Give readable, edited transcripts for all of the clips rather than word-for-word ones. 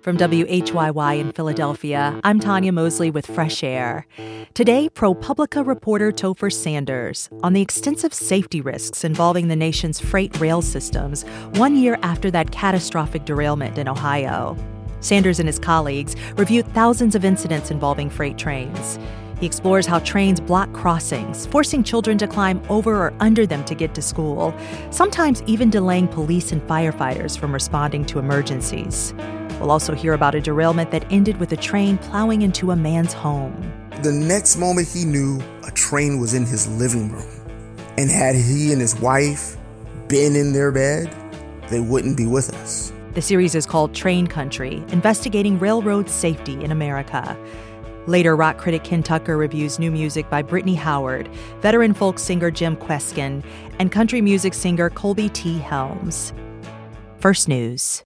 From WHYY in Philadelphia, I'm Tanya Mosley with Fresh Air. Today, ProPublica reporter Topher Sanders on the extensive safety risks involving the nation's freight rail systems 1 year after that catastrophic derailment in Ohio. Sanders and his colleagues reviewed thousands of incidents involving freight trains. He explores how trains block crossings, forcing children to climb over or under them to get to school, sometimes even delaying police and firefighters from responding to emergencies. We'll also hear about a derailment that ended with a train plowing into a man's home. The next moment he knew a train was in his living room. And had he and his wife been in their bed, they wouldn't be with us. The series is called Train Country, investigating railroad safety in America. Later, rock critic Ken Tucker reviews new music by Brittany Howard, veteran folk singer Jim Kweskin, and country music singer Colby T. Helms. First News.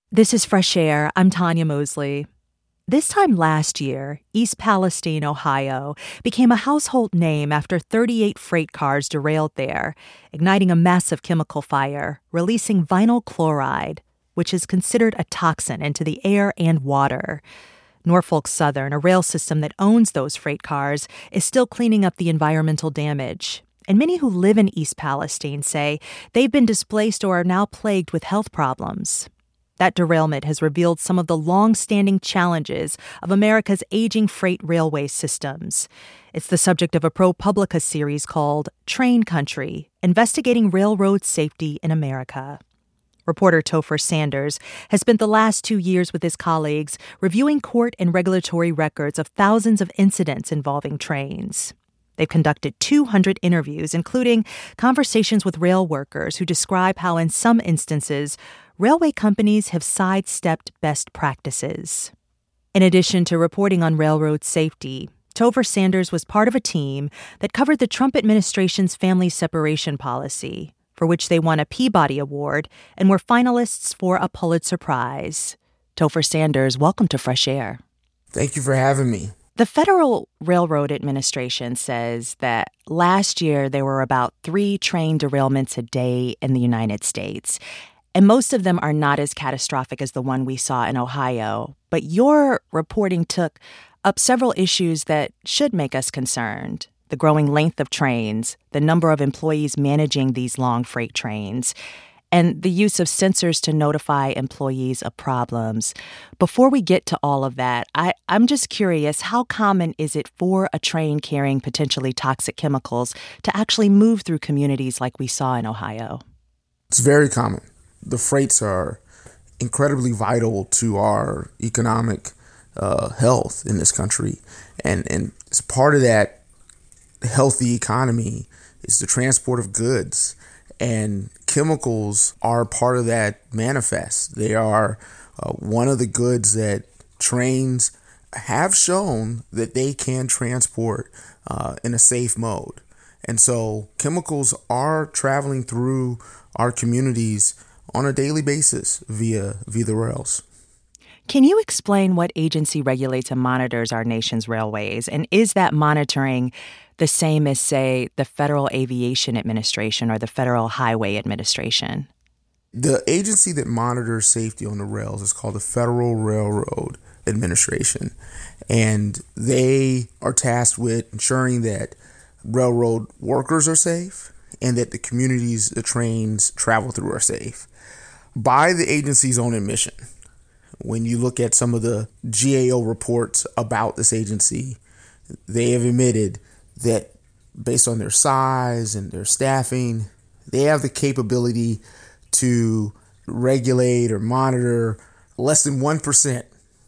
This is Fresh Air. I'm Tanya Mosley. This time last year, East Palestine, Ohio, became a household name after 38 freight cars derailed there, igniting a massive chemical fire, releasing vinyl chloride, which is considered a toxin, into the air and water. Norfolk Southern, a rail system that owns those freight cars, is still cleaning up the environmental damage. And many who live in East Palestine say they've been displaced or are now plagued with health problems. That derailment has revealed some of the long-standing challenges of America's aging freight railway systems. It's the subject of a ProPublica series called Train Country, Investigating Railroad Safety in America. Reporter Topher Sanders has spent the last 2 years with his colleagues reviewing court and regulatory records of thousands of incidents involving trains. They've conducted 200 interviews, including conversations with rail workers who describe how, in some instances, railway companies have sidestepped best practices. In addition to reporting on railroad safety, Topher Sanders was part of a team that covered the Trump administration's family separation policy, for which they won a Peabody Award and were finalists for a Pulitzer Prize. Topher Sanders, welcome to Fresh Air. Thank you for having me. The Federal Railroad Administration says that last year there were about 3 train derailments a day in the United States. And most of them are not as catastrophic as the one we saw in Ohio. But your reporting took up several issues that should make us concerned. The growing length of trains, the number of employees managing these long freight trains, and the use of sensors to notify employees of problems. Before we get to all of that, I'm just curious, how common is it for a train carrying potentially toxic chemicals to actually move through communities like we saw in Ohio? It's very common. The freights are incredibly vital to our economic health in this country. And as part of that healthy economy is the transport of goods. And chemicals are part of that manifest. They are one of the goods that trains have shown that they can transport in a safe mode. And so chemicals are traveling through our communities on a daily basis via the rails. Can you explain what agency regulates and monitors our nation's railways? And is that monitoring the same as, say, the Federal Aviation Administration or the Federal Highway Administration? The agency that monitors safety on the rails is called the Federal Railroad Administration. And they are tasked with ensuring that railroad workers are safe and that the communities the trains travel through are safe. By the agency's own admission, when you look at some of the GAO reports about this agency, they have admitted that based on their size and their staffing, they have the capability to regulate or monitor less than 1%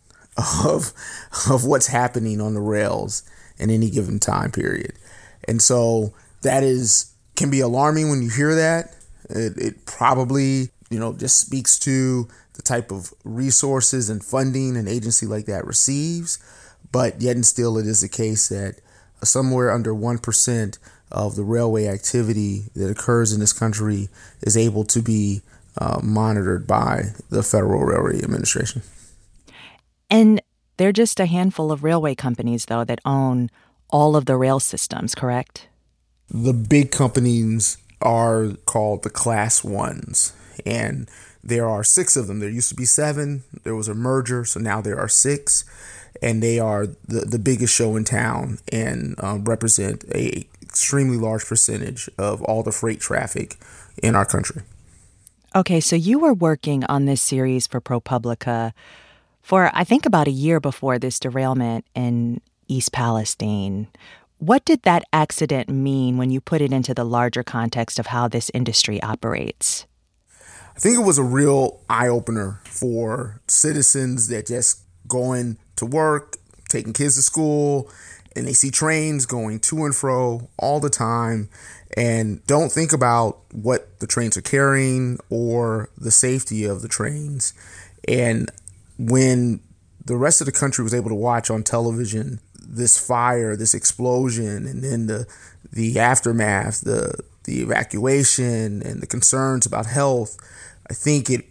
of what's happening on the rails in any given time period. And so that can be alarming when you hear that. It probably, just speaks to the type of resources and funding an agency like that receives. But yet and still, it is the case that somewhere under 1% of the railway activity that occurs in this country is able to be monitored by the Federal Railroad Administration. And there are just a handful of railway companies, though, that own all of the rail systems, correct? The big companies are called the Class 1s, and there are 6 of them. There used to be 7. There was a merger, so now there are 6. And they are the biggest show in town and represent a extremely large percentage of all the freight traffic in our country. Okay, so you were working on this series for ProPublica for, I think, about a year before this derailment in East Palestine. What did that accident mean when you put it into the larger context of how this industry operates? I think it was a real eye-opener for citizens that just going to work, taking kids to school, and they see trains going to and fro all the time and don't think about what the trains are carrying or the safety of the trains. And when the rest of the country was able to watch on television this fire, this explosion, and then the aftermath, the evacuation and the concerns about health, I think it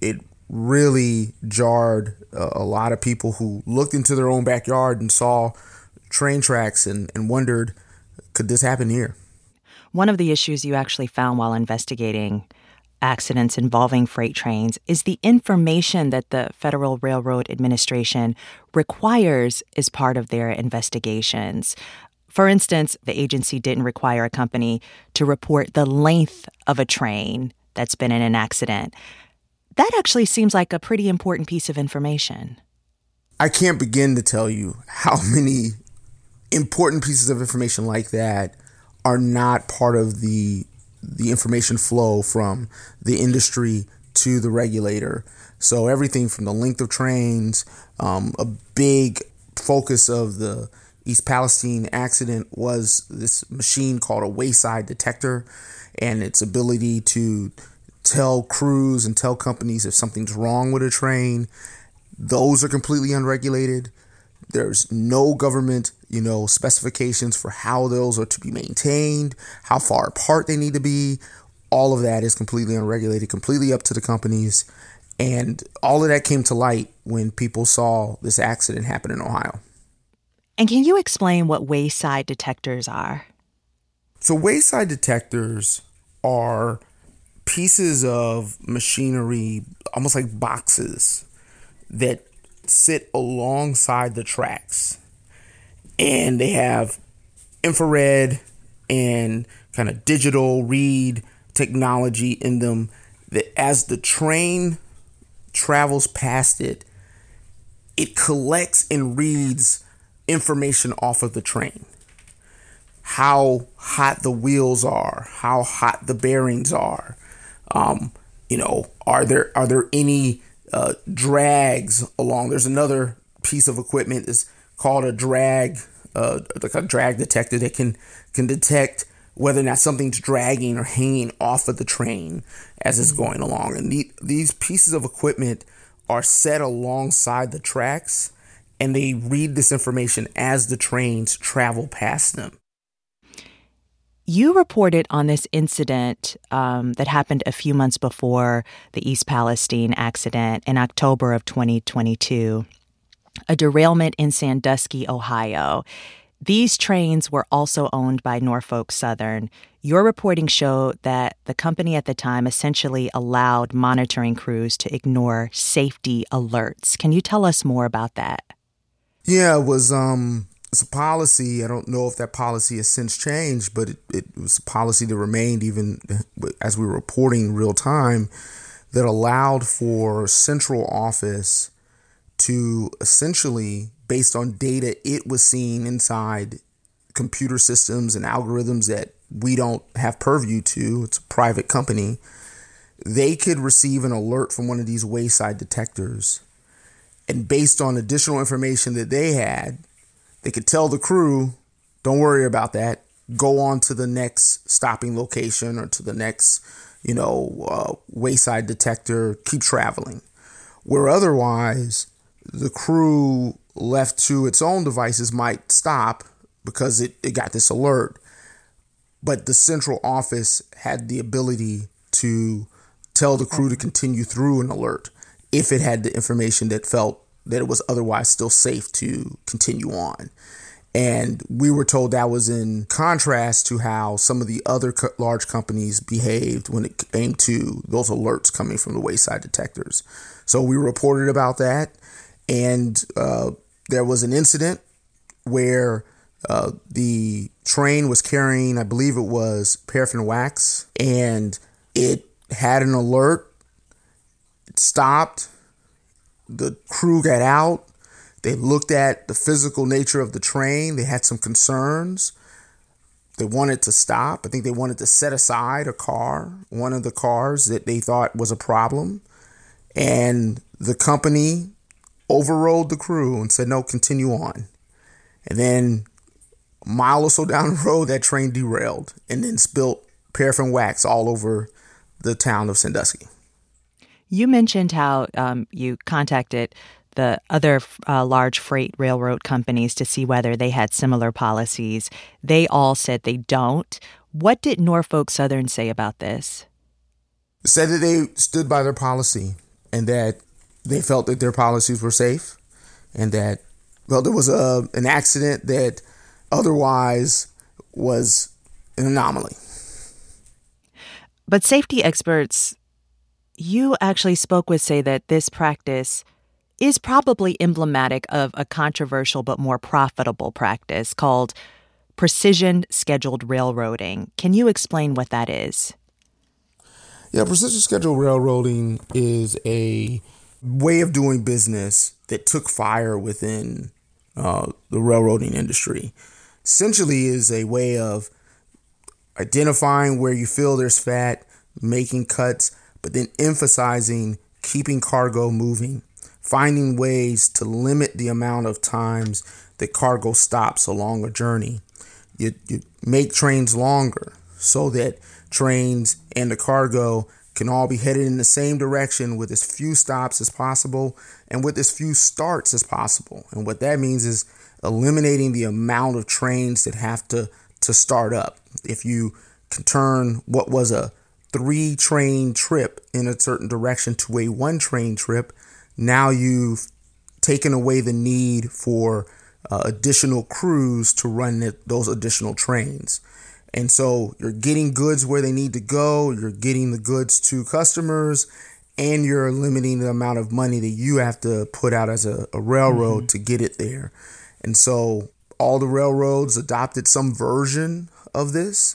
really jarred a lot of people who looked into their own backyard and saw train tracks and wondered, could this happen here? One of the issues you actually found while investigating accidents involving freight trains is the information that the Federal Railroad Administration requires as part of their investigations. For instance, the agency didn't require a company to report the length of a train that's been in an accident. That actually seems like a pretty important piece of information. I can't begin to tell you how many important pieces of information like that are not part of the information flow from the industry to the regulator. So everything from the length of trains, a big focus of the East Palestine accident was this machine called a wayside detector and its ability to tell crews and tell companies if something's wrong with a train. Those are completely unregulated. There's no government, specifications for how those are to be maintained, how far apart they need to be. All of that is completely unregulated, completely up to the companies. And all of that came to light when people saw this accident happen in Ohio. And can you explain what wayside detectors are? So wayside detectors are pieces of machinery, almost like boxes, that sit alongside the tracks. And they have infrared and kind of digital read technology in them that as the train travels past it, it collects and reads information off of the train. How hot the wheels are, how hot the bearings are. Are there any drags along? There's another piece of equipment that's called a drag, like a drag detector that can detect whether or not something's dragging or hanging off of the train as it's going along. And these pieces of equipment are set alongside the tracks, and they read this information as the trains travel past them. You reported on this incident that happened a few months before the East Palestine accident in October of 2022, a derailment in Sandusky, Ohio. These trains were also owned by Norfolk Southern. Your reporting showed that the company at the time essentially allowed monitoring crews to ignore safety alerts. Can you tell us more about that? Yeah, it was it's a policy. I don't know if that policy has since changed, but it was a policy that remained even as we were reporting real time, that allowed for central office to essentially, based on data it was seeing inside computer systems and algorithms that we don't have purview to, it's a private company, they could receive an alert from one of these wayside detectors. And based on additional information that they had, they could tell the crew, don't worry about that. Go on to the next stopping location or to the next, wayside detector. Keep traveling. Where otherwise, the crew left to its own devices might stop because it got this alert. But the central office had the ability to tell the crew to continue through an alert if it had the information that felt that it was otherwise still safe to continue on. And we were told that was in contrast to how some of the other large companies behaved when it came to those alerts coming from the wayside detectors. So we reported about that. And there was an incident where the train was carrying, I believe it was paraffin wax, and it had an alert. It stopped. The crew got out. They looked at the physical nature of the train. They had some concerns. They wanted to stop. I think they wanted to set aside a car, one of the cars that they thought was a problem. And the company overrode the crew and said, no, continue on. And then a mile or so down the road, that train derailed and then spilt paraffin wax all over the town of Sandusky. You mentioned how you contacted the other large freight railroad companies to see whether they had similar policies. They all said they don't. What did Norfolk Southern say about this? Said that they stood by their policy and that they felt that their policies were safe, and that, well, there was an accident that otherwise was an anomaly. But safety experts you actually spoke with say that this practice is probably emblematic of a controversial but more profitable practice called precision scheduled railroading. Can you explain what that is? Yeah, precision scheduled railroading is a way of doing business that took fire within the railroading industry. Essentially is a way of identifying where you feel there's fat, making cuts, but then emphasizing keeping cargo moving, finding ways to limit the amount of times that cargo stops along a journey. You make trains longer so that trains and the cargo can all be headed in the same direction with as few stops as possible and with as few starts as possible. And what that means is eliminating the amount of trains that have to start up. If you can turn what was a 3-train trip in a certain direction to a 1-train trip, now you've taken away the need for additional crews to run those additional trains. And so you're getting goods where they need to go, you're getting the goods to customers, and you're limiting the amount of money that you have to put out as a railroad to get it there. And so all the railroads adopted some version of this,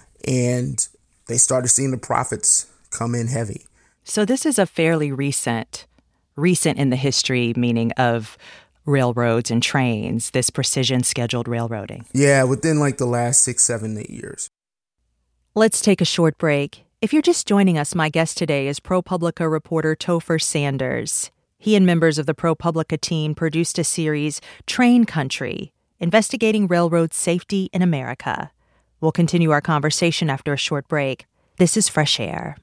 and they started seeing the profits come in heavy. So this is a fairly recent in the history, meaning of railroads and trains, this precision scheduled railroading. Yeah, within like the last 6, 7, 8 years. Let's take a short break. If you're just joining us, my guest today is ProPublica reporter Topher Sanders. He and members of the ProPublica team produced a series, Train Country, investigating railroad safety in America. We'll continue our conversation after a short break. This is Fresh Air.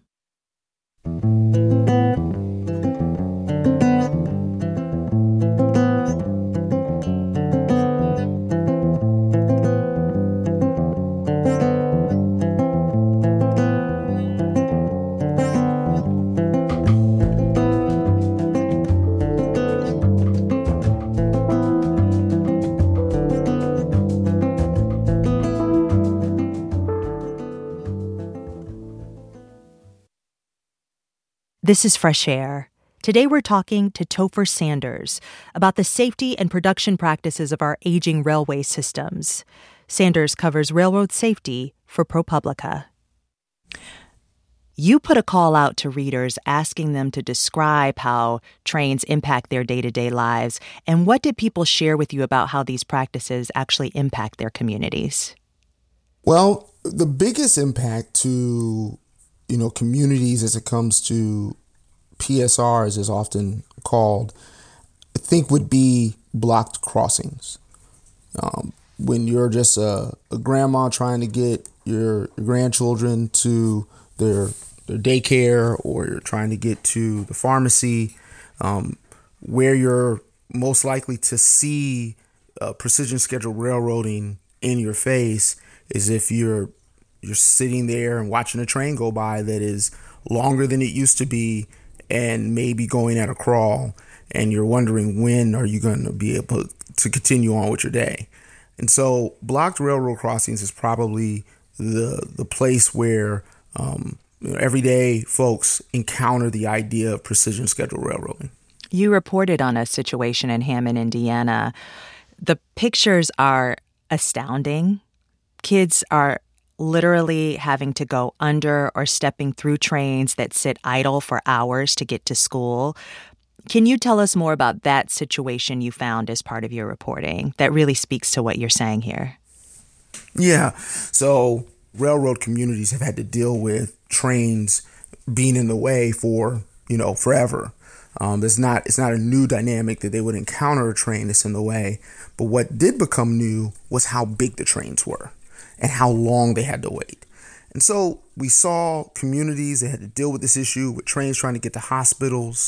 This is Fresh Air. Today we're talking to Topher Sanders about the safety and production practices of our aging railway systems. Sanders covers railroad safety for ProPublica. You put a call out to readers asking them to describe how trains impact their day-to-day lives, and what did people share with you about how these practices actually impact their communities? Well, the biggest impact to communities as it comes to PSRs, as often called, I think would be blocked crossings. When you're just a grandma trying to get your grandchildren to their daycare, or you're trying to get to the pharmacy, where you're most likely to see precision scheduled railroading in your face is if you're sitting there and watching a train go by that is longer than it used to be and maybe going at a crawl, and you're wondering when are you going to be able to continue on with your day. And so blocked railroad crossings is probably the place where everyday folks encounter the idea of precision scheduled railroading. You reported on a situation in Hammond, Indiana. The pictures are astounding. Kids are literally having to go under or stepping through trains that sit idle for hours to get to school. Can you tell us more about that situation you found as part of your reporting that really speaks to what you're saying here? Yeah. So railroad communities have had to deal with trains being in the way for, forever. It's not a new dynamic that they would encounter a train that's in the way. But what did become new was how big the trains were and how long they had to wait. And so we saw communities that had to deal with this issue with trains trying to get to hospitals.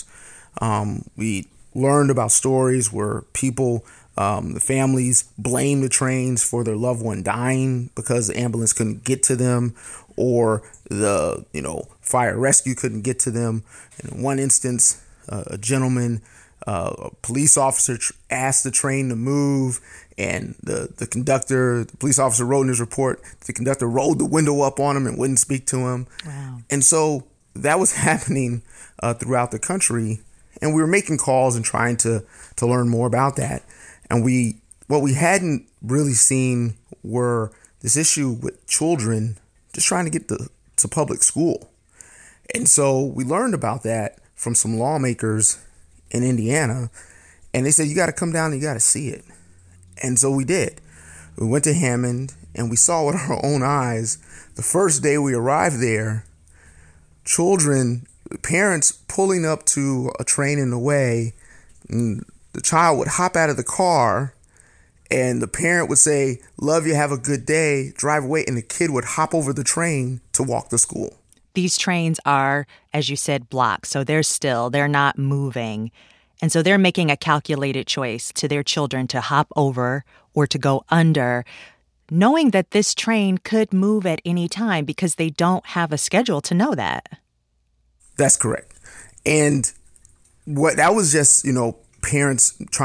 We learned about stories where people, the families, blamed the trains for their loved one dying because the ambulance couldn't get to them, or the fire rescue couldn't get to them. In one instance, a gentleman, a police officer asked the train to move, and the police officer wrote in his report, the conductor rolled the window up on him and wouldn't speak to him. Wow. And so that was happening throughout the country, and we were making calls and trying to learn more about that. And what we hadn't really seen were this issue with children just trying to get to public school. And so we learned about that from some lawmakers in Indiana, and they said, you got to come down and you got to see it. And so we did. We went to Hammond and we saw with our own eyes the first day we arrived there, parents pulling up to a train in the way, and the child would hop out of the car and the parent would say, love you, have a good day, drive away, and the kid would hop over the train to walk to school. These trains are, as you said, blocked, so they're not moving. And so they're making a calculated choice to their children to hop over or to go under, knowing that this train could move at any time because they don't have a schedule to know that. That's correct. And that was just, parents trying